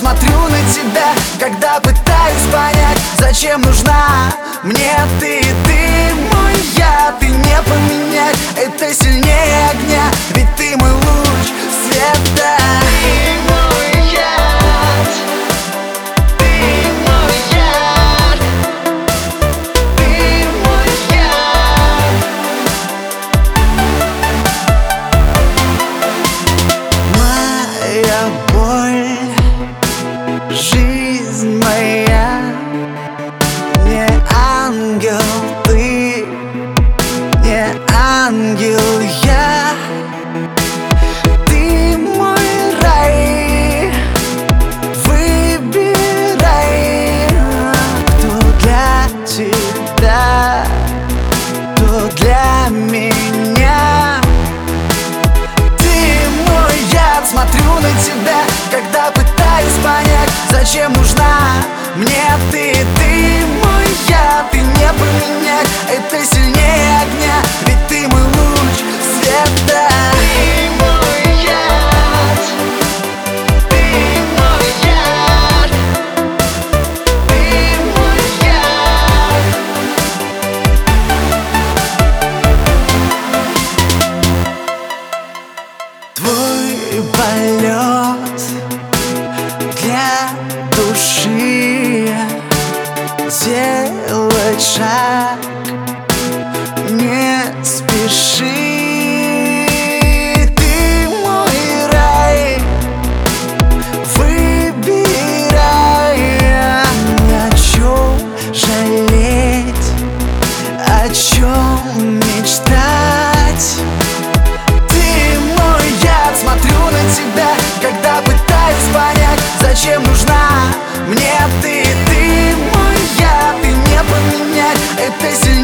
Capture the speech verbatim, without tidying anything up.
смотрю на тебя, когда пытаюсь понять, зачем нужна мне ты. Ты мой я, ты не поменять, это сильнее огня, ведь ты мой луч света. Ты мой яд, ты мой яд, ты мой яд. Моя боль, жизнь моя, не ангел ты, не ангел я. Ты мой рай, выбирай, кто для тебя, кто для меня. Ты мой яд, смотрю на тебя, когда пытаюсь понять, зачем нужна мне ты. Ты мой яд, ты не поменять, это сильнее огня, ведь ты мой луч света. Ты мой яд, ты мой яд, ты мой яд. Твой полет для души, сделать шаг, не спеши. Ты мой рай, выбирай, о чем жалеть, о чем мечтать. Ты мой яд, смотрю на тебя, когда пытаюсь понять, зачем нужна мне ты. Ты мой яд, ты не поменять, это сильнее